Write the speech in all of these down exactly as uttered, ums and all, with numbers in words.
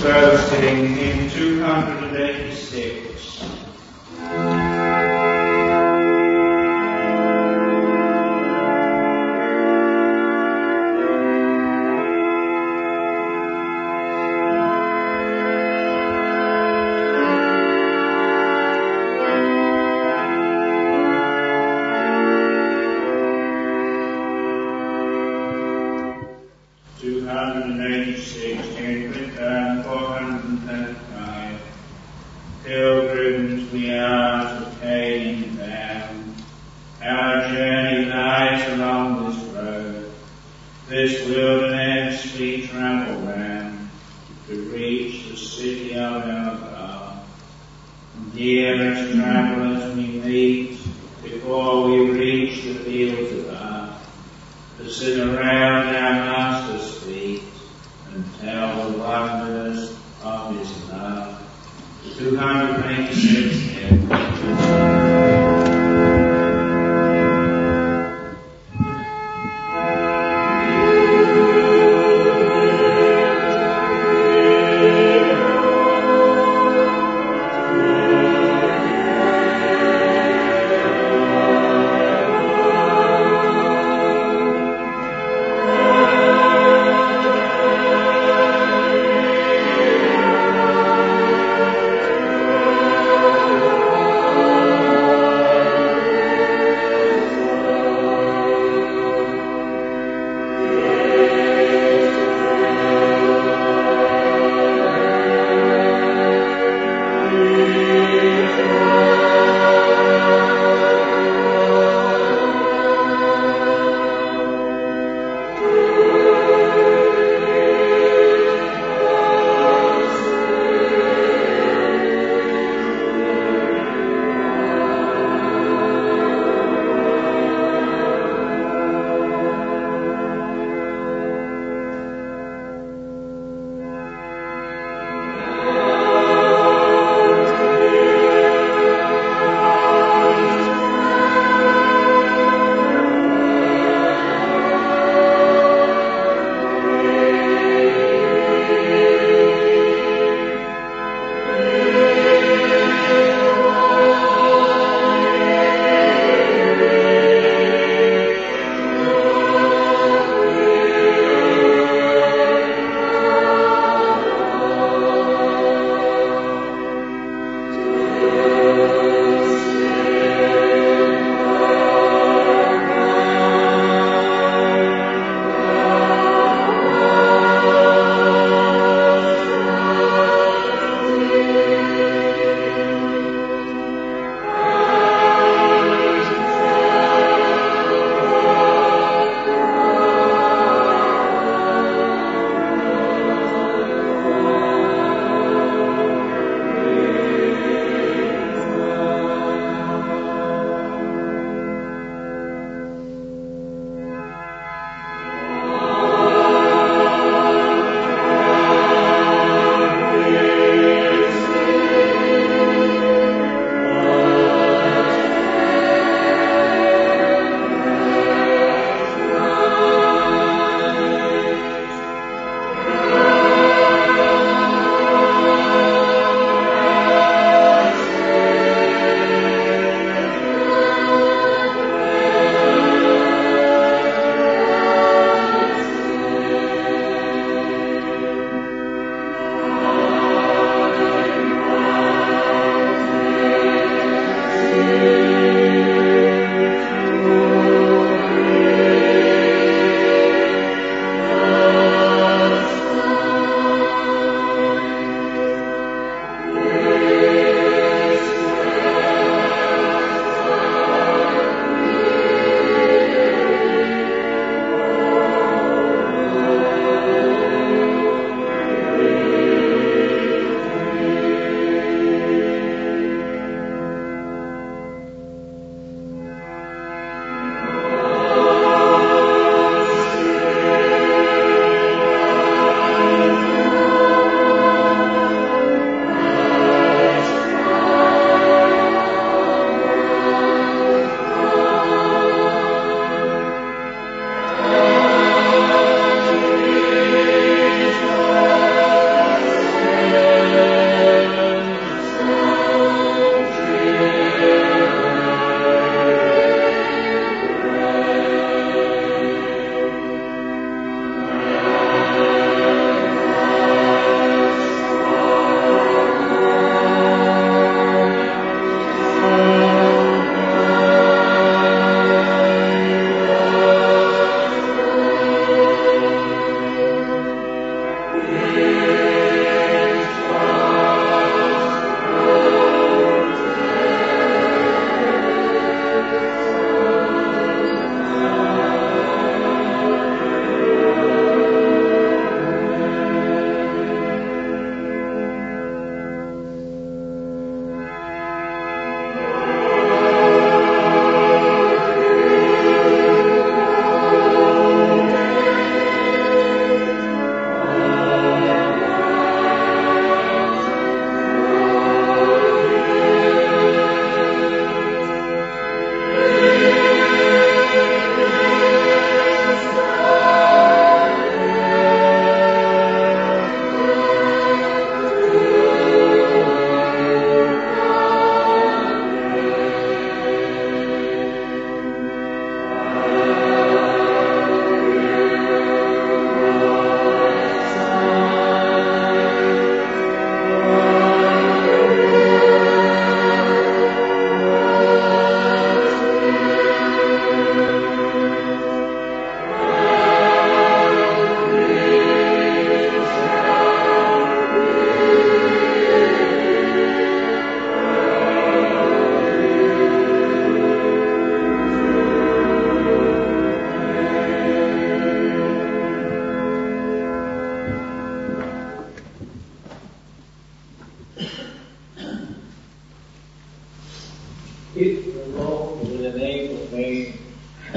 boasting in two hundred eighty-six. two hundred eighty-six, Henry Turn, four hundred thirty-five. Pilgrims we are to Canaan bound. Our journey lies along this road, this wilderness we travel round, to reach the city of our God. And dearest travellers we meet, before we reach the fields of art, to sit around our Master's feet and tell the wonders of His love. two hundred eighty-six hymn. Thank you.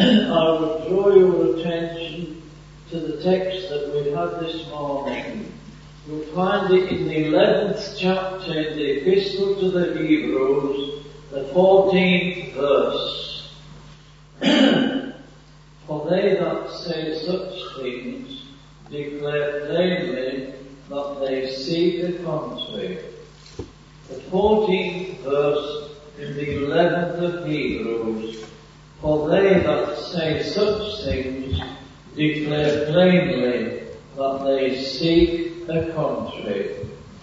I would draw your attention to the text that we had this morning. You'll find it in the eleventh chapter in the Epistle to the Hebrews, the fourteenth verse. For they that say such things declare plainly that they seek the contrary. The fourteenth verse in the eleventh of Hebrews. For they that say such things declare plainly that they seek the contrary.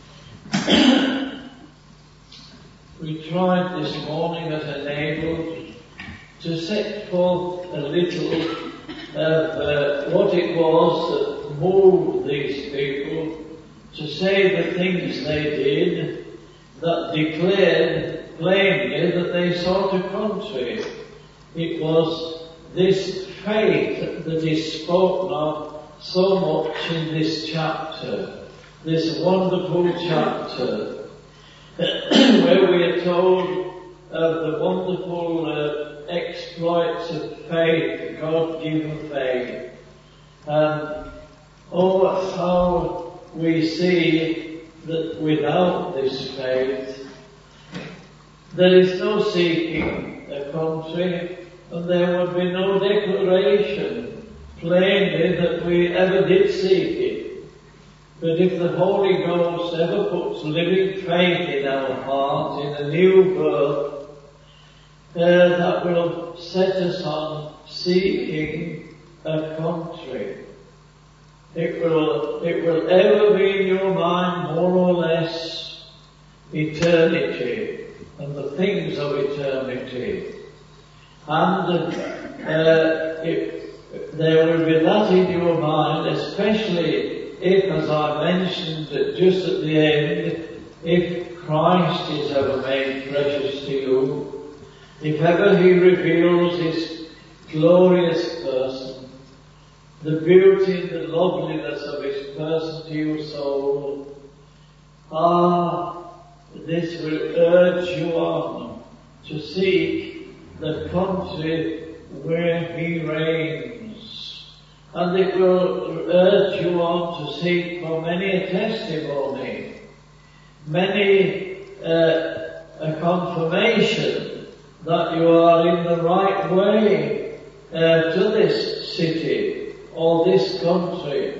We tried this morning as enabled to set forth a little of uh, what it was that moved these people to say the things they did that declared plainly that they sought the contrary. It was this faith that is spoken of so much in this chapter, this wonderful chapter, where we are told of the wonderful uh, exploits of faith, God-given faith. And oh, how we see that without this faith, there is no seeking the contrary, and there would be no declaration plainly that we ever did seek it. But if the Holy Ghost ever puts living faith in our heart, in a new birth, uh, that will set us on seeking a contrary. It will, it will ever be in your mind more or less eternity and the things of eternity. And uh, if there will be that in your mind, especially if, as I mentioned just at the end, if Christ is ever made precious to you, if ever He reveals His glorious person, the beauty and the loveliness of His person to your soul, ah, this will urge you on to seek the country where He reigns. And it will urge you on to seek for many a testimony, many uh, a confirmation that you are in the right way uh, to this city or this country.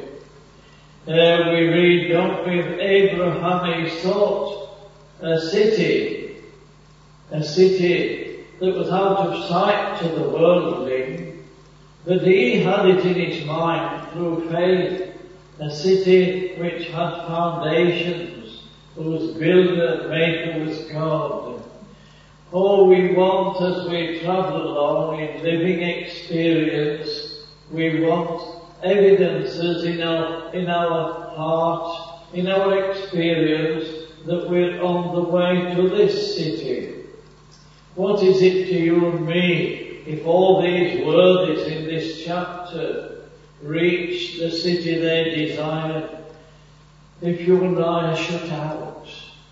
Uh, we read, don't we, of Abraham, he sought a city, a city that was out of sight to the worldling, but he had it in his mind through faith, a city which had foundations, whose builder and maker was God. Oh, we want, as we travel along in living experience, we want evidences in our, in our heart, in our experience, that we're on the way to this city. What is it to you and me if all these worthies in this chapter reach the city they desire? If you and I are shut out,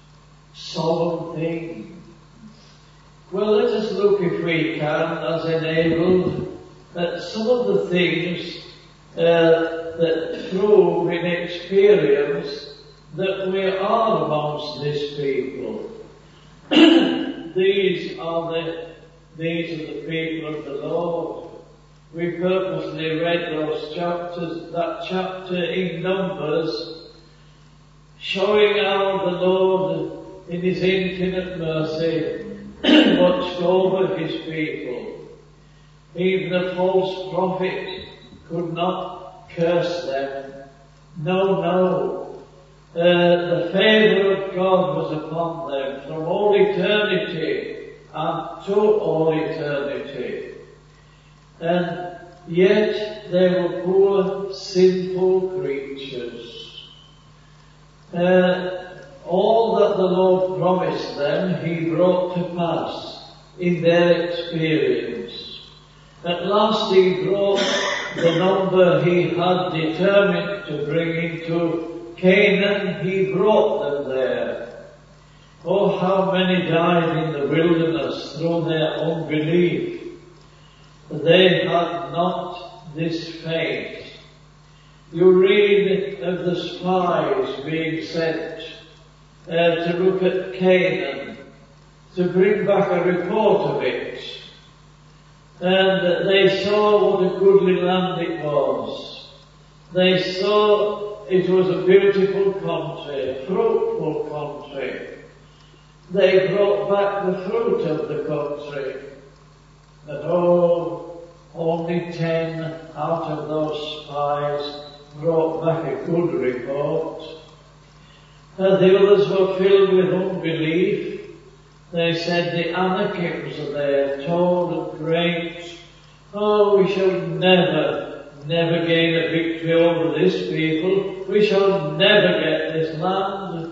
solemn thing. Well, let us look, if we can, as enabled, at some of the things uh, that prove in experience that we are amongst this people. These are the, these are the people of the Lord. We purposely read those chapters, that chapter in Numbers, showing how the Lord, in His infinite mercy, watched over His people. Even a false prophet could not curse them. No, no. Uh, the favour of God was upon them from all eternity and to all eternity. And yet they were poor, sinful creatures. Uh, all that the Lord promised them, He brought to pass in their experience. At last He brought the number He had determined to bring into Canaan. He brought them there. Oh, how many died in the wilderness through their unbelief. they had not this faith. You read of the spies being sent uh, to look at Canaan, to bring back a report of it. And they saw what a goodly land it was. They saw it was a beautiful country, a fruitful country. They brought back the fruit of the country. But oh, only ten out of those spies brought back a good report. And the others were filled with unbelief. They said the Anakims are there, tall and great. Oh, we shall never, never gain a victory over this people. We shall never get this land.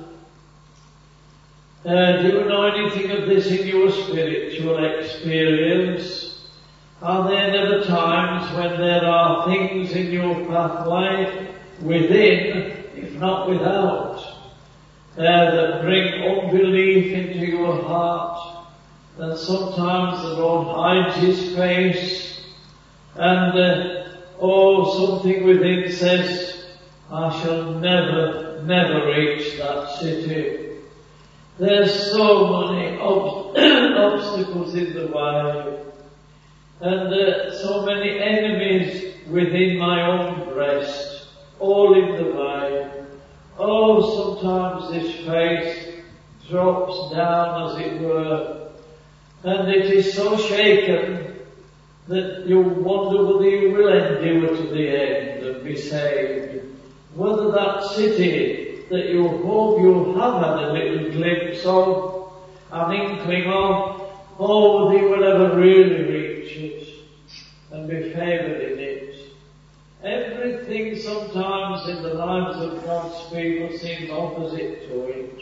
Uh, do you know anything of this in your spiritual experience? Are there never times when there are things in your pathway, within, if not without, uh, that bring unbelief into your heart? And sometimes the Lord hides His face, and uh, oh, something within says, I shall never, never reach that city. There's so many ob- obstacles in the way, and uh, so many enemies within my own breast, all in the way. Oh, sometimes this faith drops down, as it were, and it is so shaken that you wonder whether you will endure to the end and be saved. Whether that city that you hope you have had a little glimpse of, an inkling of, oh, whether you will ever really reach it and be favoured in it. Everything sometimes in the lives of God's people seems opposite to it.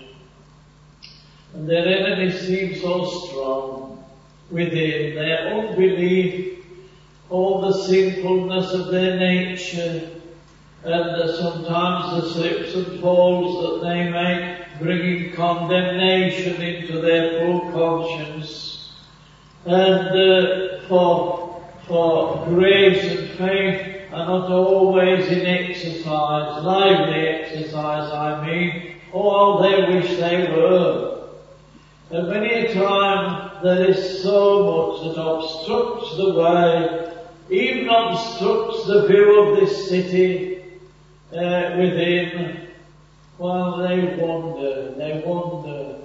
And their enemies seem so strong within, their unbelief, all the sinfulness of their nature, and uh, sometimes the slips and falls that they make, bringing condemnation into their full conscience. And uh, for, for grace and faith are not always in exercise, lively exercise I mean, oh, they wish they were. And many a time there is so much that obstructs the way, even obstructs the view of this city uh, within, while they wonder, they wonder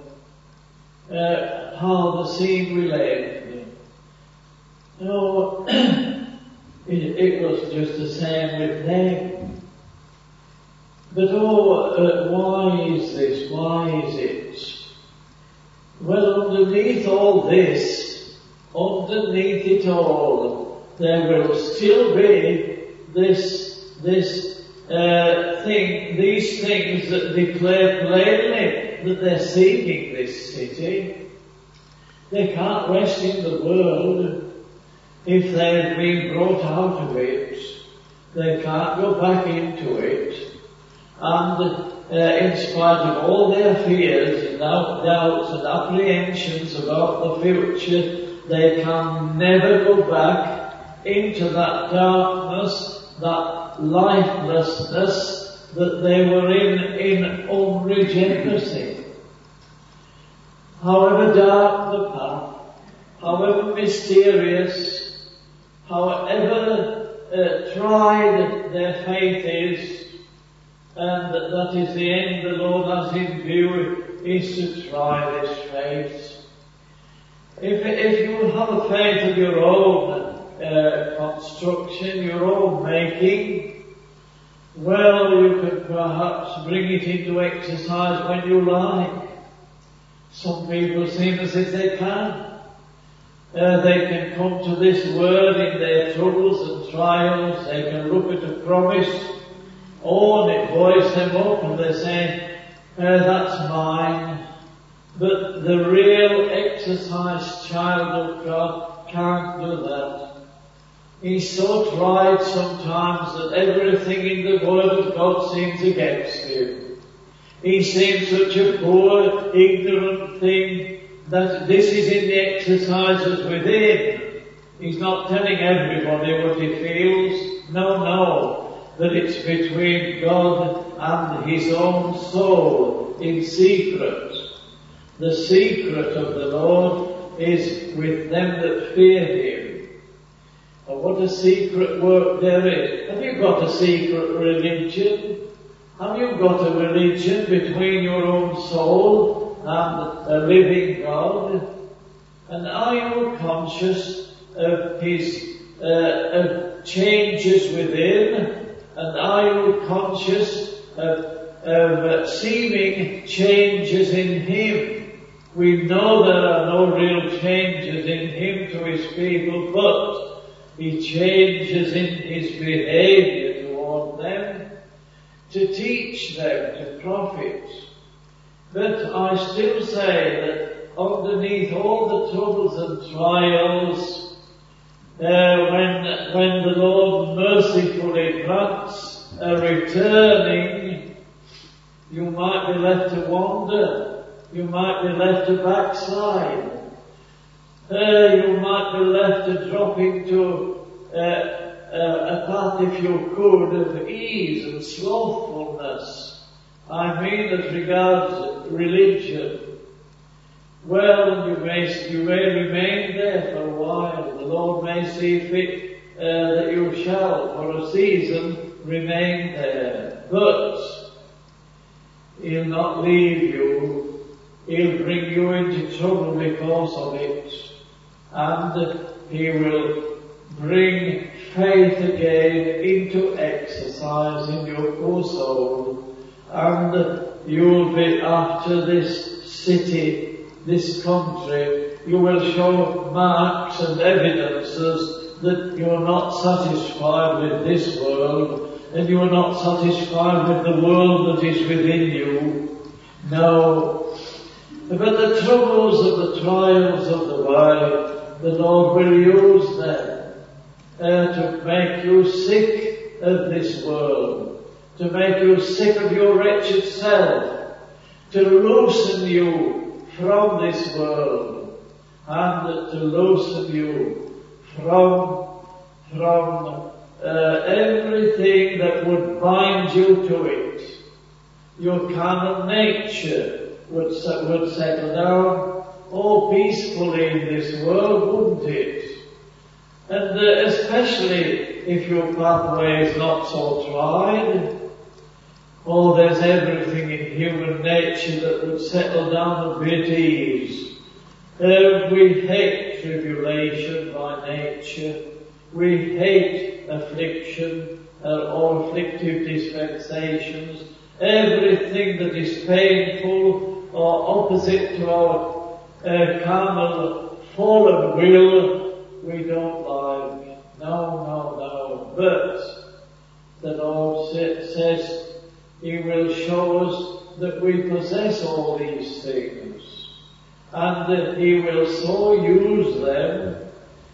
uh, how the scene will end. You know, it, it was just the same with them. But oh, uh, why is this? Why is it? Well, underneath all this, underneath it all, there will still be this, this uh, thing, these things that declare plainly that they're seeking this city. They can't rest in the world if they've been brought out of it. They can't go back into it. And uh, in spite of all their fears and doubts and apprehensions about the future, they can never go back into that darkness, that lifelessness that they were in, in unregeneracy. However dark the path, however mysterious, however uh, tried their faith is, and that is the end the Lord has in view, is to try this faith. If, if you have a faith of your own uh, construction, your own making, well, you can perhaps bring it into exercise when you like. Some people seem as if they can. Uh, they can come to this word in their troubles and trials. They can look at a promise. Oh, and it buoys them up and they say, uh, that's mine. But the real exercised child of God can't do that. He's so tried sometimes that everything in the Word of God seems against him. He seems such a poor, ignorant thing that this is in the exercises within He's not telling everybody what he feels. No, no. That it's between God and his own soul in secret. The secret of the Lord is with them that fear him. And what a secret work there is. Have you got a secret religion? Have you got a religion between your own soul and a living God? And are you conscious of his uh, of changes within? And are you conscious of, of uh, seeming changes in him? We know there are no real changes in him to his people, but he changes in his behavior toward them, to teach them, to profit. But I still say that underneath all the troubles and trials, uh, when, when the Lord mercifully grants a returning, you might be left to wander, you might be left to backslide, uh, you might be left to drop into uh, Uh, a path, if you could, of ease and slothfulness. I mean as regards religion. Well, you may, you may remain there for a while. The Lord may see fit uh, that you shall, for a season, remain there. But He'll not leave you. He'll bring you into trouble because of it. And He will bring faith again into exercise in your poor soul, and you'll be after this city, this country, you will show marks and evidences that you're not satisfied with this world, and you're not satisfied with the world that is within you. No. But the troubles and the trials of the way, the Lord will use them Uh, to make you sick of this world, to make you sick of your wretched self, to loosen you from this world, and to loosen you from, from uh, everything that would bind you to it. Your carnal nature would, would settle down all peacefully in this world, wouldn't it? And uh, especially if your pathway is not so tried, or there's everything in human nature that would settle down a bit ease. Uh, we hate tribulation by nature. We hate affliction uh, or afflictive dispensations. Everything that is painful or opposite to our uh, carnal fallen will, we don't like. No, no, no. But the Lord says He will show us that we possess all these things, and that He will so use them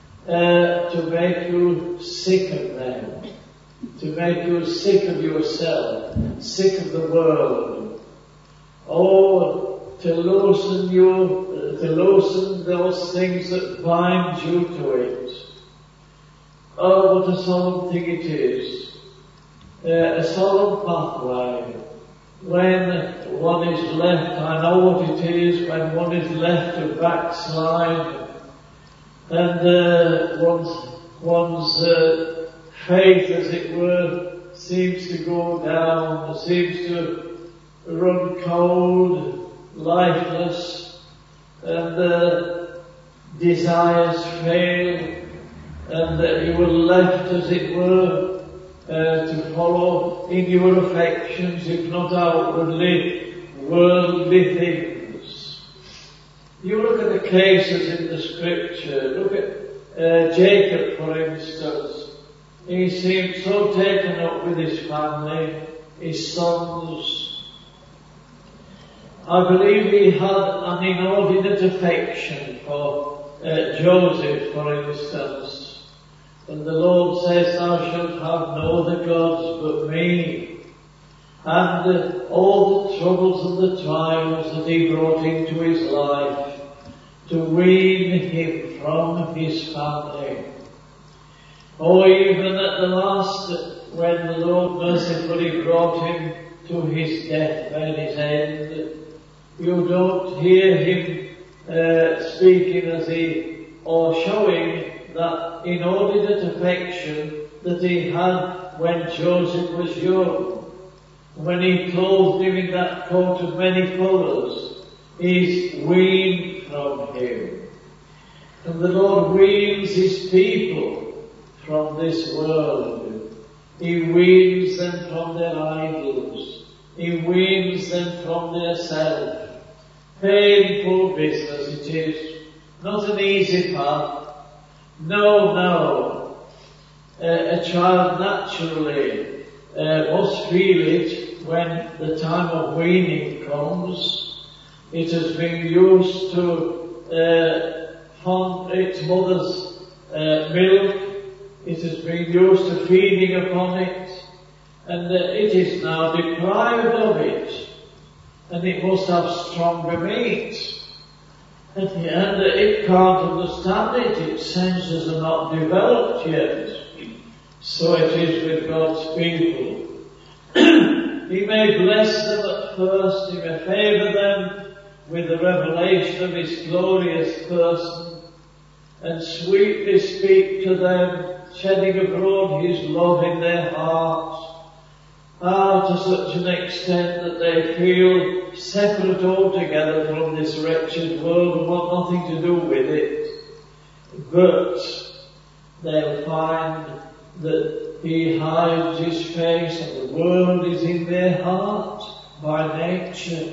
uh, to make you sick of them, to make you sick of yourself, sick of the world, or to loosen you, to loosen those things that bind you to it. Oh, what a solemn thing it is. Uh, a solemn pathway. When one is left, I know what it is, when one is left to backslide, and uh, one's, one's uh, faith, as it were, seems to go down, seems to run cold, lifeless, and uh, desires fail, and uh, you were left, as it were, uh, to follow in your affections, if not outwardly, worldly things. You look at the cases in the Scripture. Look at uh, Jacob, for instance. He seemed so taken up with his family, his sons. I believe he had an inordinate affection for uh, Joseph, for instance. And the Lord says, "Thou shalt have no other gods but me." And uh, all the troubles and the trials that he brought into his life to wean him from his family, Or even at the last, when the Lord mercifully brought him to his deathbed, his end, you don't hear him uh, speaking as he, or showing that inordinate affection that he had when Joseph was young. When he clothed him in that coat of many colours, he's weaned from him. And the Lord weans his people from this world. He weans them from their idols. He weans them from their self. Painful business it is. Not an easy path. No, no. Uh, a child naturally uh, must feel it when the time of weaning comes. It has been used to uh, fond its mother's uh, milk. It has been used to feeding upon it, and uh, it is now deprived of it, and it must have stronger meat. And, and uh, it can't understand it. Its senses are not developed yet. So it is with God's people. He may bless them at first. He may favour them with the revelation of His glorious person, and sweetly speak to them, shedding abroad His love in their hearts, ah, to such an extent that they feel separate altogether from this wretched world and want nothing to do with it. But they'll find that He hides His face and the world is in their heart by nature.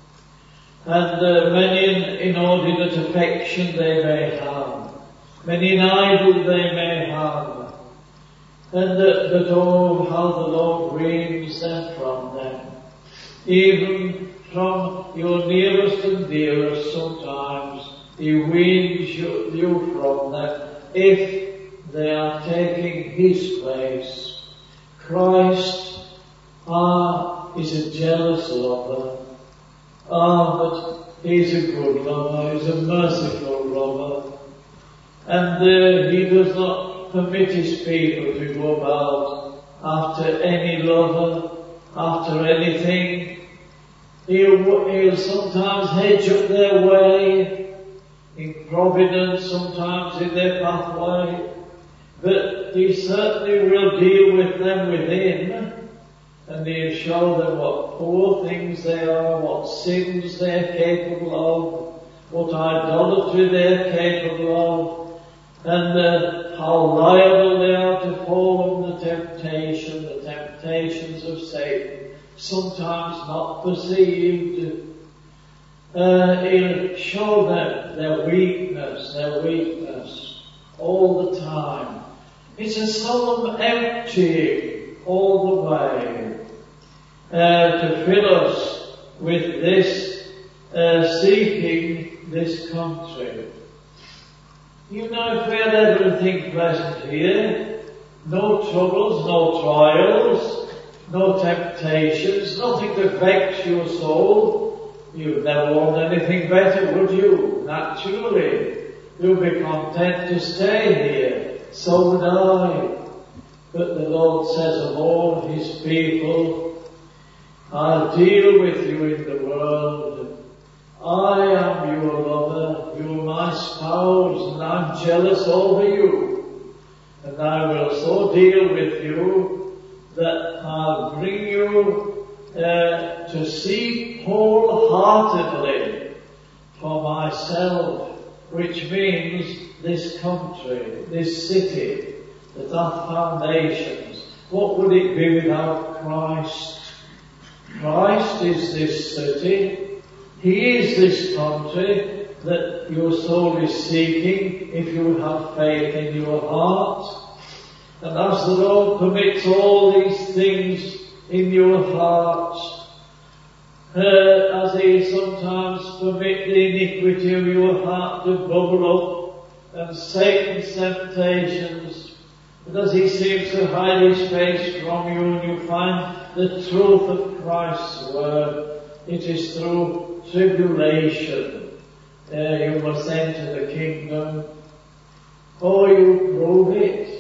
And uh, many inordinate affection they may have, many an idol they may have, and uh, but oh, how the Lord weans them from them, even from your nearest and dearest. Sometimes He weans you, you from them, if they are taking His place. Christ, ah, is a jealous lover. Ah, but He's a good lover, He's a merciful lover. And uh, He does not permit His people to go about after any lover, after anything. He'll, he'll sometimes hedge up their way, in providence, sometimes in their pathway, but He certainly will deal with them within, and He'll show them what poor things they are, what sins they're capable of, what idolatry they're capable of, and uh, how liable they are to fall in the temptation, the temptations of Satan, sometimes not perceived. Uh, he'll show them their weakness, their weakness, all the time. It's a solemn emptying all the way, uh, to fill us with this, uh, seeking this country. You know, if we had everything pleasant here, no troubles, no trials, no temptations, nothing to vex your soul, you'd never want anything better, would you? Naturally. You'd be content to stay here. So would I. But the Lord says of all His people, I'll deal with you in the world. I am your lover, you're my spouse, and I'm jealous over you. And I will so deal with you that I'll bring you uh, to seek wholeheartedly for myself, which means this country, this city, that hath foundations. What would it be without Christ? Christ is this city. He is this country that your soul is seeking if you have faith in your heart. And as the Lord permits all these things in your heart, uh, as He sometimes permits the iniquity of your heart to bubble up, and Satan's temptations, and as He seems to hide His face from you, and you find the truth of Christ's word, it is through tribulation uh, you must enter the kingdom. Oh, you prove it.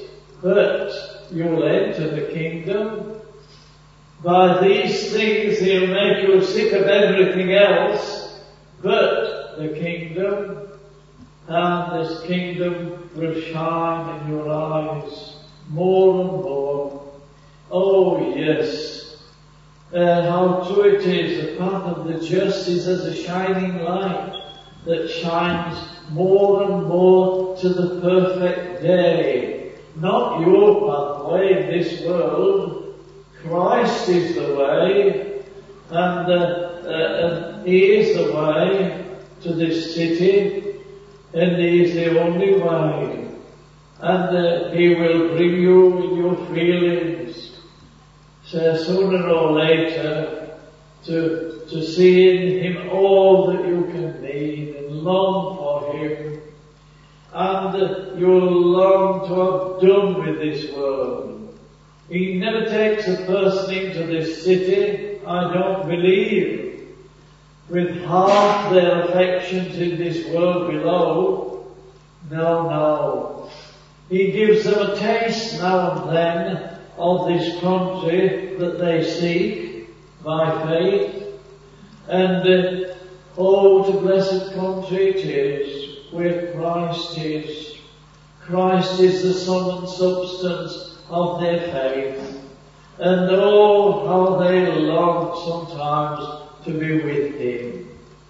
but you'll enter the kingdom. By these things he'll make you sick of everything else but the kingdom, and this kingdom will shine in your eyes more and more. Oh yes, uh, how true it is, the path of the just is as a shining light that shines more and more to the perfect day. Not your pathway in this world. Christ is the way, and, uh, uh, and He is the way to this city, and He is the only way. And uh, He will bring you in your feelings, so sooner or later, to, to see in Him all that you can need and long for Him. And uh, you'll long to have done with this world. He never takes a person into this city, I don't believe, with half their affections in this world below. No, no. He gives them a taste now and then of this country that they seek by faith. And uh, oh, what a blessed country it is, where Christ is. Christ is the sum and substance of their faith. And oh, how they long sometimes to be with Him.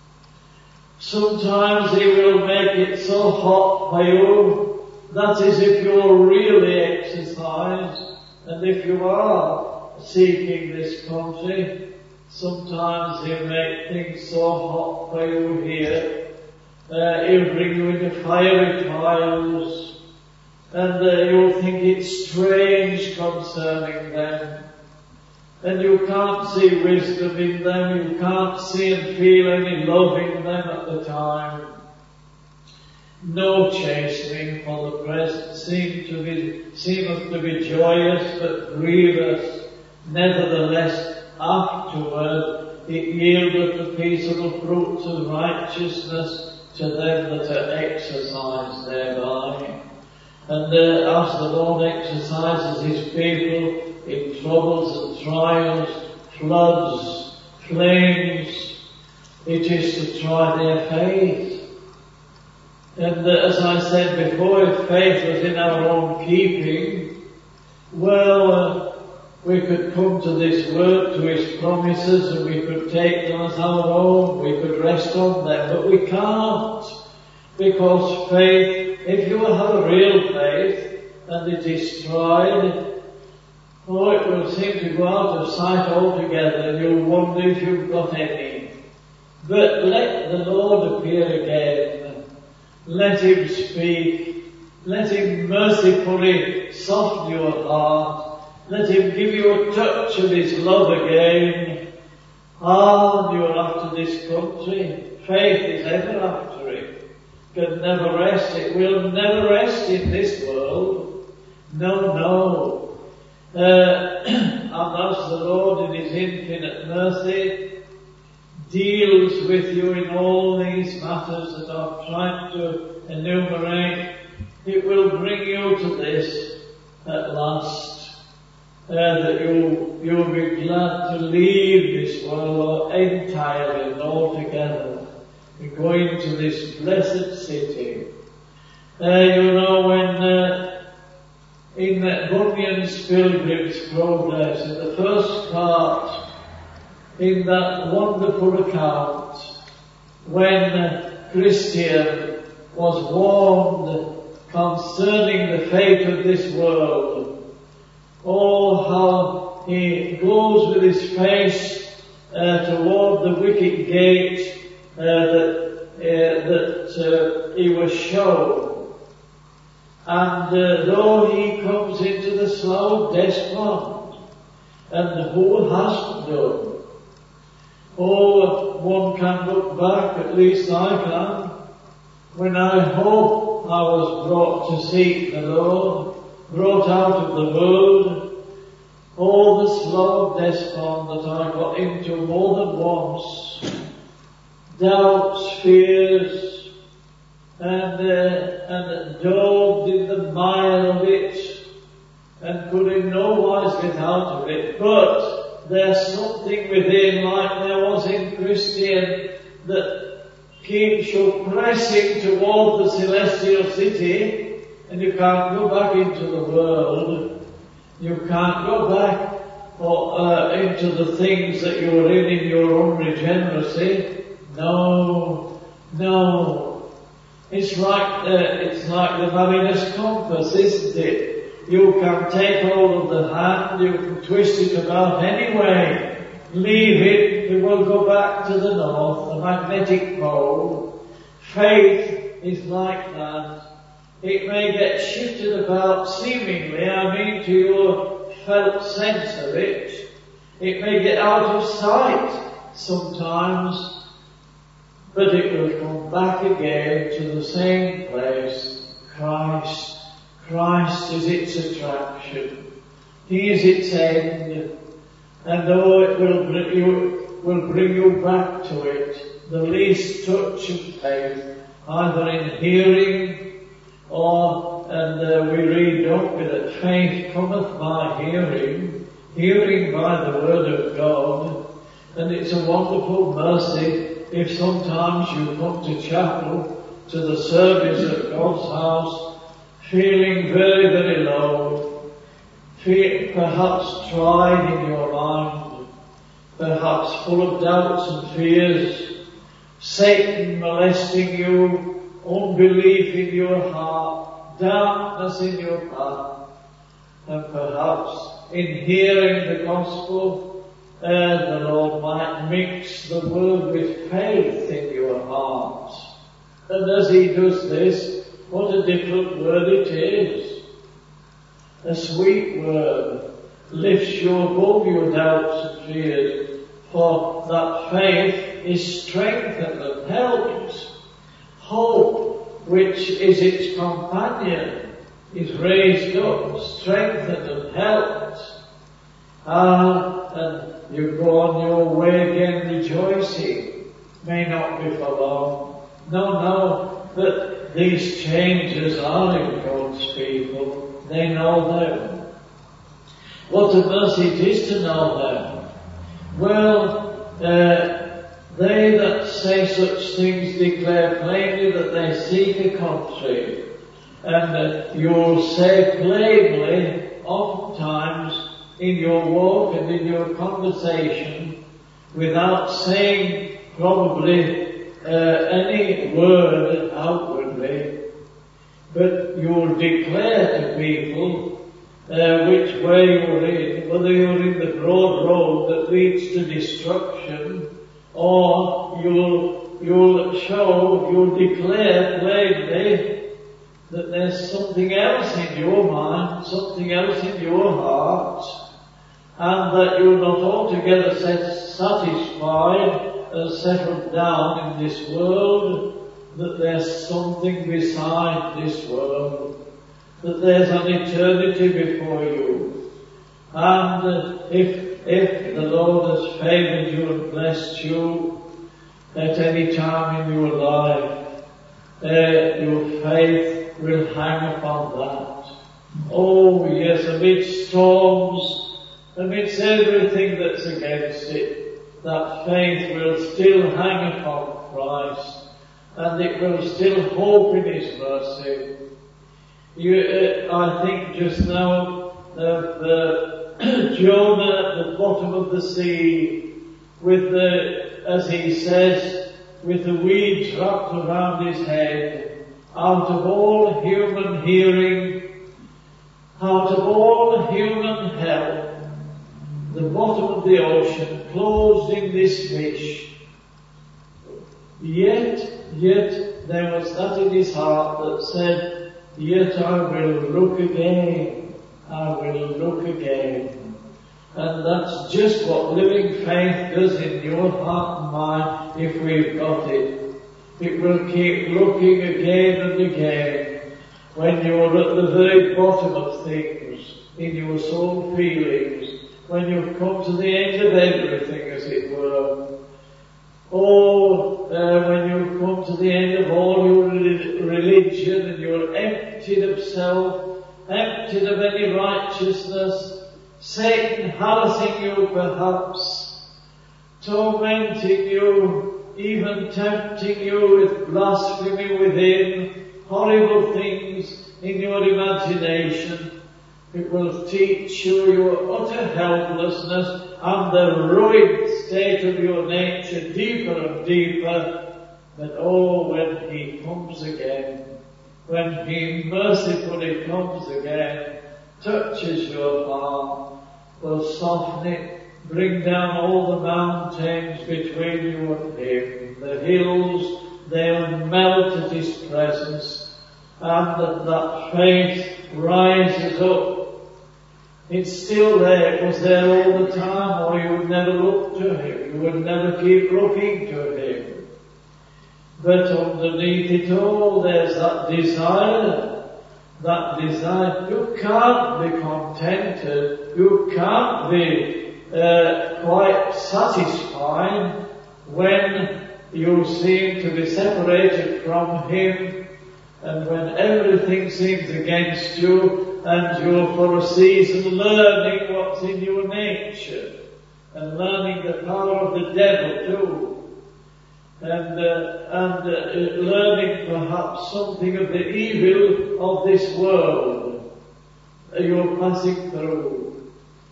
Sometimes He will make it so hot for you, that is if you're really exercised, and if you are seeking this country, sometimes He'll make things so hot for you here. Uh, he'll bring you into fiery trials, and uh, you'll think it's strange concerning them. And you can't see wisdom in them, you can't see and feel any love in them at the time. No chastening for the present seem to be, seemeth to be joyous but grievous. Nevertheless, afterward it yieldeth the peaceable fruits of righteousness to them that are exercised thereby. And uh, as the Lord exercises His people in troubles and trials, floods, flames, it is to try their faith. And uh, as I said before, if faith was in our own keeping, well, uh, we could come to this word, to His promises, and we could take them as our own, we could rest on them, but we can't. Because faith, if you have a real faith, and it is tried, oh, it will seem to go out of sight altogether, and you'll wonder if you've got any. But let the Lord appear again. Let Him speak. Let Him mercifully soften your heart. Let Him give you a touch of His love again. Ah, you're after this country. Faith is ever after it. Can never rest. It will never rest in this world. No, no. Uh, and as the Lord in His infinite mercy deals with you in all these matters that I've tried to enumerate, it will bring you to this at last, uh, that you you'll be glad to leave this world entirely and altogether and go into this blessed city. Uh, you know, when uh, in Bunyan's Pilgrim's Progress, in the first part, in that wonderful account, when uh, Christian was warned concerning the fate of this world, oh, how he goes with his face uh, toward the wicket gate uh, that, uh, that uh, he was shown. And uh, though he comes into the slough of despond, and who hasn't done? Oh, one can look back, at least I can, when I hope I was brought to seek the Lord, brought out of the world, all the slough of despond that I got into more than once, doubts, fears, and uh, and dove in the mire of it, and could in no wise get out of it. But there's something within, like there was in Christian, that keeps you pressing toward the celestial city, and you can't go back into the world. You can't go back or, uh, into the things that you were in in your unregeneracy. No, no. It's like uh, it's like the mariner's compass, isn't it? You can take hold of the hand, you can twist it about anyway. Leave it, it will go back to the north, the magnetic pole. Faith is like that. It may get shifted about seemingly, I mean to your felt sense of it. It may get out of sight sometimes, but it will come back again to the same place. Christ. Christ is its attraction. He is its end. And though it will bring you, will bring you back to it, the least touch of faith, either in hearing or, and uh, we read, don't we, that faith cometh by hearing, hearing by the word of God. And it's a wonderful mercy if sometimes you come to chapel, to the service at God's house, feeling very, very low, feel, perhaps tried in your mind, perhaps full of doubts and fears, Satan molesting you, unbelief in your heart, darkness in your path, and perhaps in hearing the gospel, Uh, the Lord might mix the word with faith in your heart. And as He does this, what a different word it is. A sweet word lifts you above your doubts and fears, for that faith is strengthened and helped. Hope, which is its companion, is raised up, strengthened and helped. Ah, and you go on your way again rejoicing. May not be for long. No, no, but these changes are in God's people. They know them. What a mercy it is to know them. Well, uh, they that say such things declare plainly that they seek a country. And uh, you'll say plainly, oftentimes, in your walk and in your conversation, without saying probably uh, any word outwardly, but you'll declare to people uh, which way you're in, whether you're in the broad road that leads to destruction, or you'll you'll show, you'll declare plainly that there's something else in your mind, something else in your heart, and that you're not altogether satisfied and settled down in this world, that there's something beside this world, that there's an eternity before you. And uh, if, if the Lord has favoured you and blessed you at any time in your life, uh, your faith will hang upon that. Oh yes, amidst storms, amidst everything that's against it, that faith will still hang upon Christ, and it will still hope in His mercy. You, uh, I think just now of uh, Jonah at the bottom of the sea, with the, as he says, with the weeds wrapped around his head, out of all human hearing, out of all human help, the bottom of the ocean, closed in this fish. Yet, yet, there was that in his heart that said, yet I will look again, I will look again. And that's just what living faith does in your heart and mind if we've got it. It will keep looking again and again when you're at the very bottom of things, in your soul feelings, when you've come to the end of everything, as it were. Oh, uh, when you've come to the end of all your religion and you're emptied of self emptied of any righteousness, Satan harassing you perhaps, tormenting you, even tempting you with blasphemy within, horrible things in your imagination. It will teach you your utter helplessness and the ruined state of your nature deeper and deeper. But oh, when he comes again, when he mercifully comes again, touches your heart, will soften it, bring down all the mountains between you and him, the hills, they'll melt at his presence, and that, that faith rises up. It's still there, it was there all the time, or you would never look to him, you would never keep looking to him. But underneath it all, there's that desire, that desire. You can't be contented, you can't be uh, quite satisfied when you seem to be separated from him, and when everything seems against you, and you're for a season learning what's in your nature, and learning the power of the devil too, and uh, and uh, learning perhaps something of the evil of this world uh, you're passing through.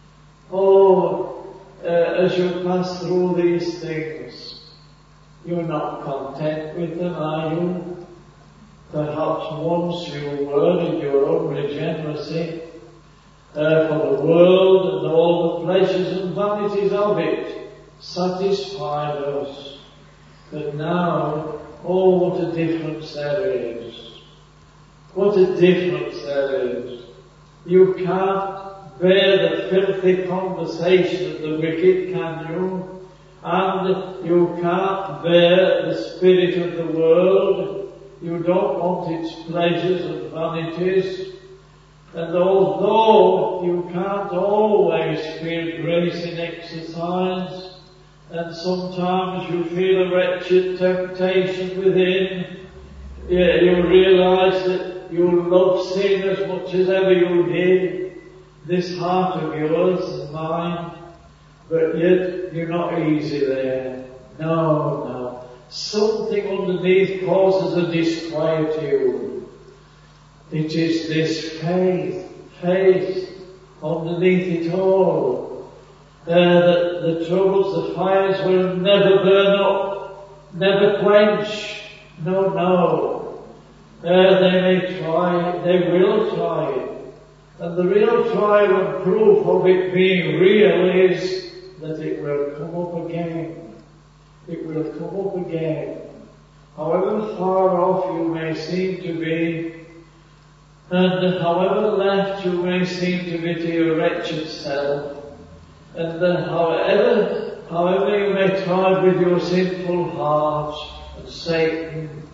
Oh, uh, as you pass through these things, you're not content with them, are you? Perhaps once you were in your own regeneracy, uh, for the world and all the pleasures and vanities of it satisfied us. But now, oh, what a difference there is. What a difference there is. You can't bear the filthy conversation of the wicked, can you? And you can't bear the spirit of the world. You don't want its pleasures and vanities. And although you can't always feel grace in exercise, and sometimes you feel a wretched temptation within, yeah, you realize that you love sin as much as ever you did, this heart of yours and mine, but yet you're not easy there. No, no. Something underneath causes a disquietude. It is this faith, faith underneath it all. Uh, that the troubles, the fires will never burn up, never quench. No, no. Uh, they may try, they will try it. And the real trial and proof of it being real is that it will come up again. It will come up again. However far off you may seem to be, and however left you may seem to be to your wretched self, and then however, however you may try with your sinful heart and Satan,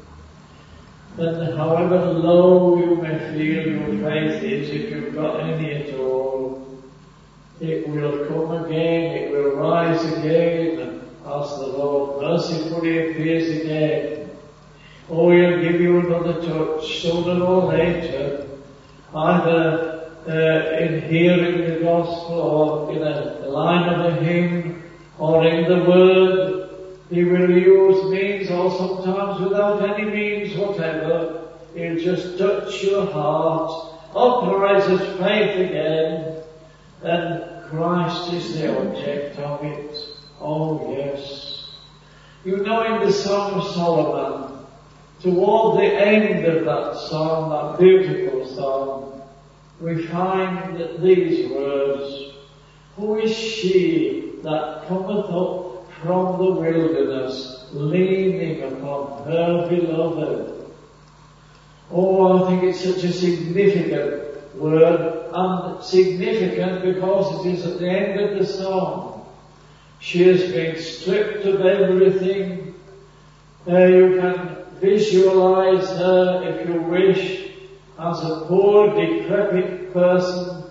and however low you may feel your faith is, if you've got any at all, it will come again, it will rise again, and as the Lord mercifully appears again, oh, he'll give you another touch sooner or later, either uh, in hearing the gospel, or in a line of a hymn, or in the word. He will use means, or sometimes without any means whatever. He'll just touch your heart, uprises faith again, and Christ is the object of it. Oh yes. You know, in the Song of Solomon, toward the end of that song, that beautiful song, we find that these words, who is she that cometh up from the wilderness, leaning upon her beloved? Oh, I think it's such a significant word, and significant because it is at the end of the song. She has been stripped of everything. Uh, you can visualize her, if you wish, as a poor, decrepit person,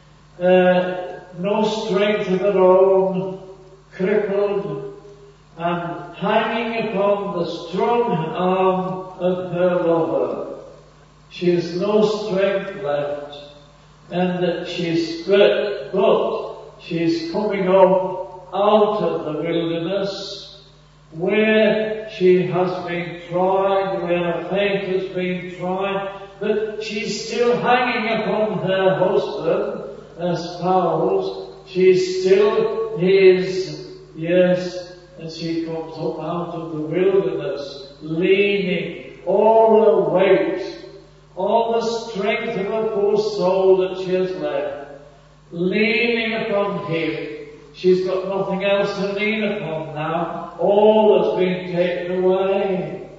uh, no strength of her own, crippled, and hanging upon the strong arm of her lover. She has no strength left. and that she's, but, but she's coming up out of the wilderness where she has been tried, where her faith has been tried, but she's still hanging upon her husband, her spouse. She's still his, yes, and she comes up out of the wilderness, leaning all her weight, all the strength of her poor soul that she has left, leaning upon him. She's got nothing else to lean upon now. All has been taken away.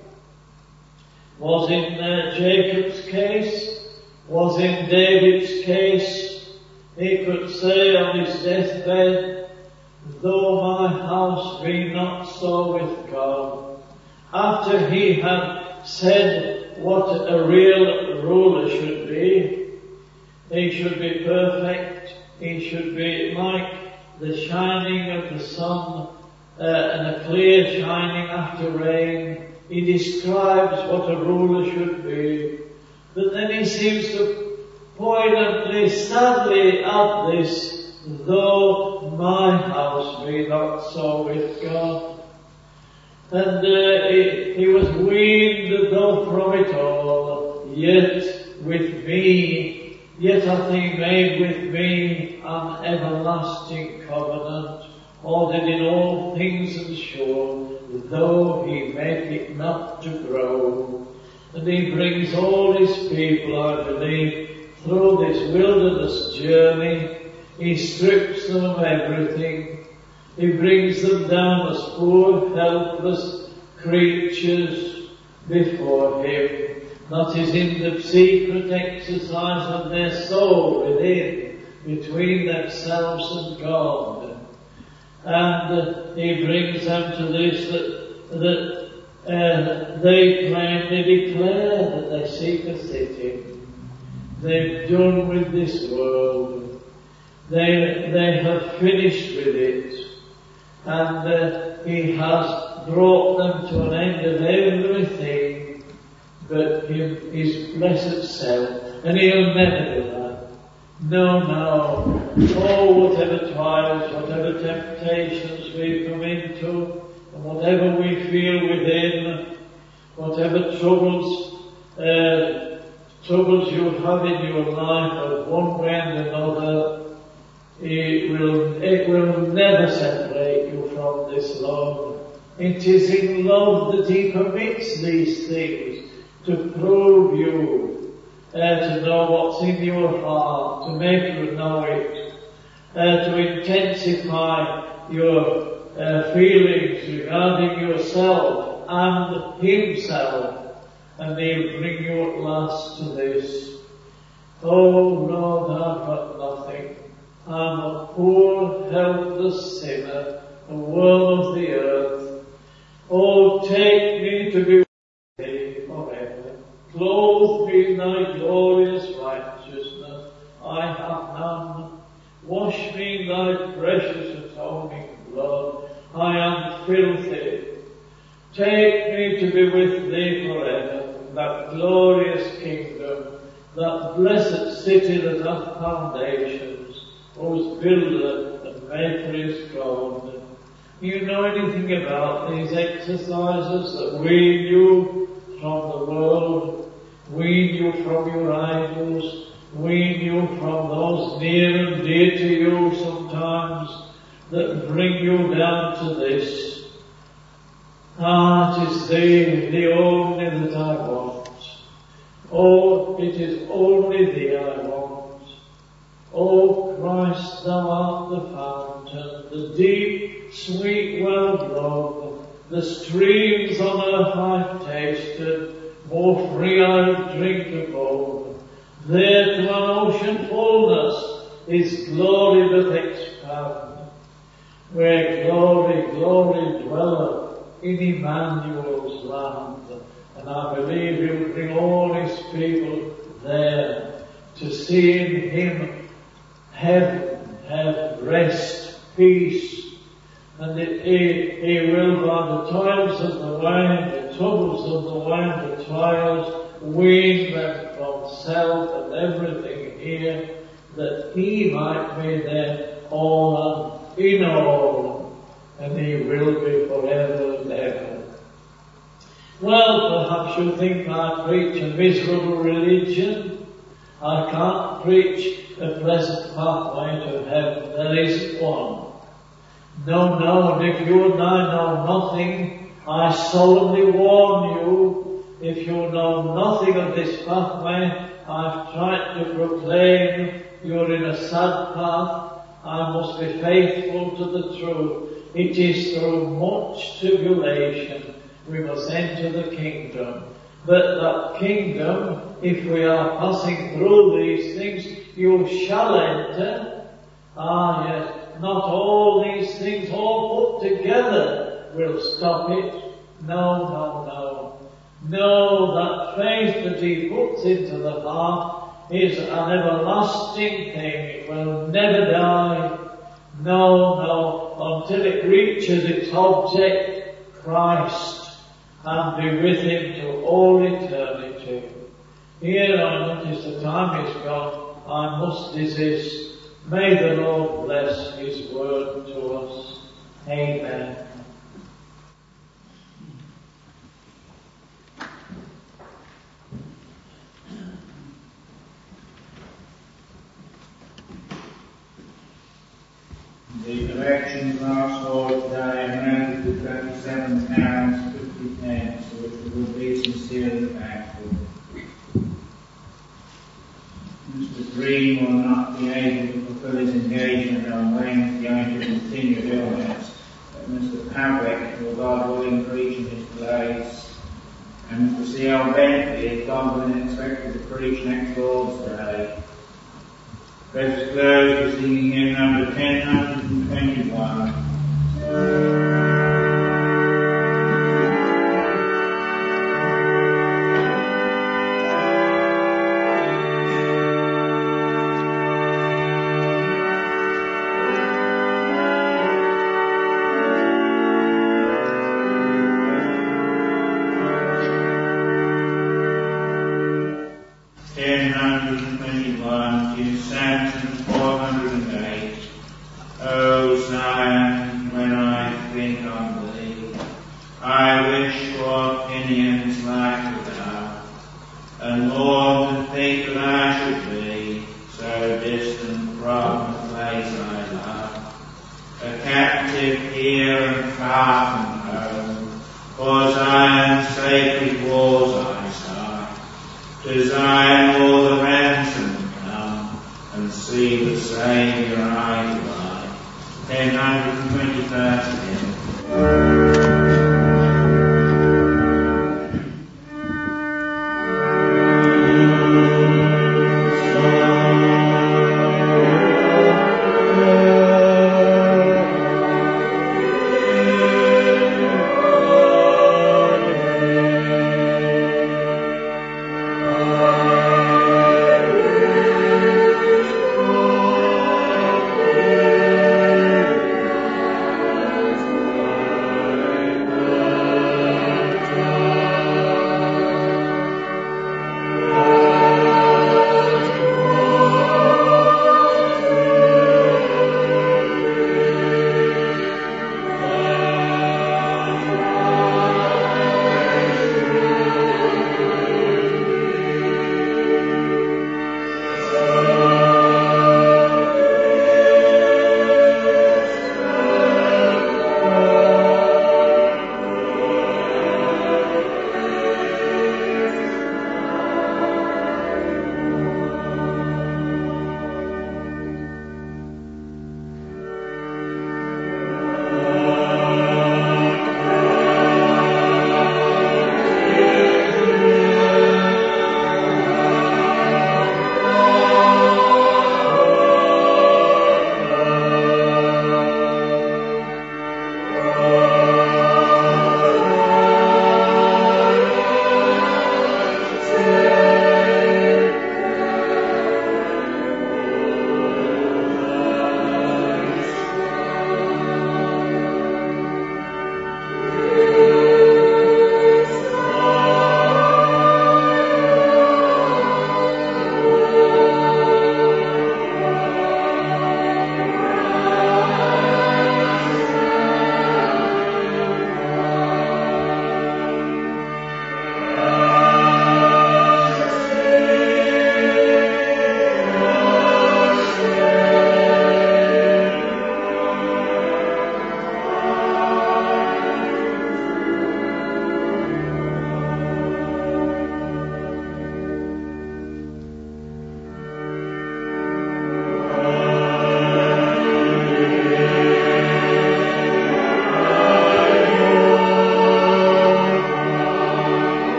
Was in uh, Jacob's case, was in David's case. He could say on his deathbed, though my house be not so with God. After he had said what a real ruler should be, he should be perfect, he should be like the shining of the sun uh, and a clear shining after rain. He describes what a ruler should be. But then he seems to poignantly, sadly add this, though my house be not so with God. And uh, he, he was weaned though from it all, yet with me, yet hath he made with me an everlasting covenant, ordered in all things and sure, though he make it not to grow. And he brings all his people, I believe, through this wilderness journey. He strips them of everything. He brings them down as poor, helpless creatures before him. That is in the secret exercise of their soul within, between themselves and God. And uh, he brings them to this, that, that uh, they claim, they declare that they seek a city. They've done with this world. They, they have finished with it. And uh, he has brought them to an end of everything but him, his blessed self. And he'll never do that. No, no. Oh, whatever trials, whatever temptations we come into, and whatever we feel within, whatever troubles, uh, troubles you have in your life of one way and another, it will, it will never separate you from this love. It is in love that he permits these things to prove you, uh, to know what's in your heart, to make you know it, uh, to intensify your uh, feelings regarding yourself and himself, and he'll bring you at last to this. Oh Lord, I've got nothing. I'm a poor, helpless sinner, a worm of the earth. Oh, take me to be with thee forever. Clothe me in thy glorious righteousness. I have none. Wash me in thy precious atoning blood. I am filthy. Take me to be with thee forever, that glorious kingdom, that blessed city that hath foundations, whose builder and maker is God. You know anything about these exercises that wean you from the world, wean you from your idols, wean you from those near and dear to you sometimes, that bring you down to this? Ah, it is thee, the only that I want. Oh, it is only thee I want. O Christ, thou art the fountain, the deep, sweet well of love, the streams on earth I've tasted, more free I'll drink above. There to an ocean fullness His glory doth expand, where glory, glory dwelleth in Emmanuel's land. And I believe He'll bring all His people there to see in Him heaven, have rest, peace, and it, he, he will, by the toils of the way, the troubles of the way, the trials, wean them from self and everything here, that he might be their all and in all, and he will be forever and ever. Well, perhaps you think I preach a miserable religion. I can't preach a pleasant pathway to heaven. There isn't one. No, no, and if you and I know nothing, I solemnly warn you, if you know nothing of this pathway, I've tried to proclaim you're in a sad path. I must be faithful to the truth. It is through much tribulation we must enter the kingdom. But that kingdom, if we are passing through these things, you shall enter. Ah, yes, not all these things all put together will stop it. No, no, no. No, that faith that he puts into the heart is an everlasting thing. It will never die. No, no, until it reaches its object, Christ, and be with him to all eternity. Here I notice the time is gone. I must desist. May the Lord bless his word to us. Amen. The directions last for today amounted to twenty-seven pounds fifty pence, which we will be sincerely thankful. Mister Green will not be able to fulfill his engagement on Wednesday owing to continued illness, but Mister Pavick will, God willing, preach in his place. And Mister C L Bentley is, God willing, expected to preach next Lord's Day. Let's close with singing hymn number ten twenty-one.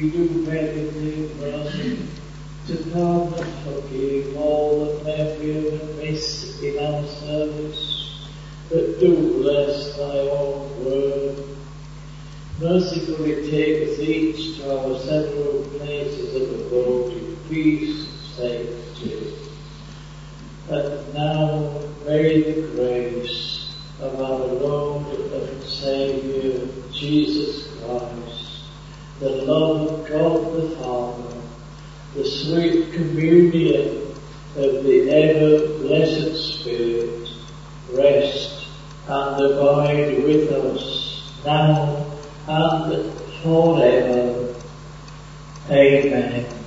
we do beg of thee, mercy, to pardon and forgive all that may we have missed in our service, but do bless thy own word. Mercifully take us each to our several places of abode in peace and safety. And now may the grace of our Lord and Saviour Jesus Christ, the love of God the Father, the sweet communion of the ever-blessed Spirit, rest and abide with us now and forever. Amen.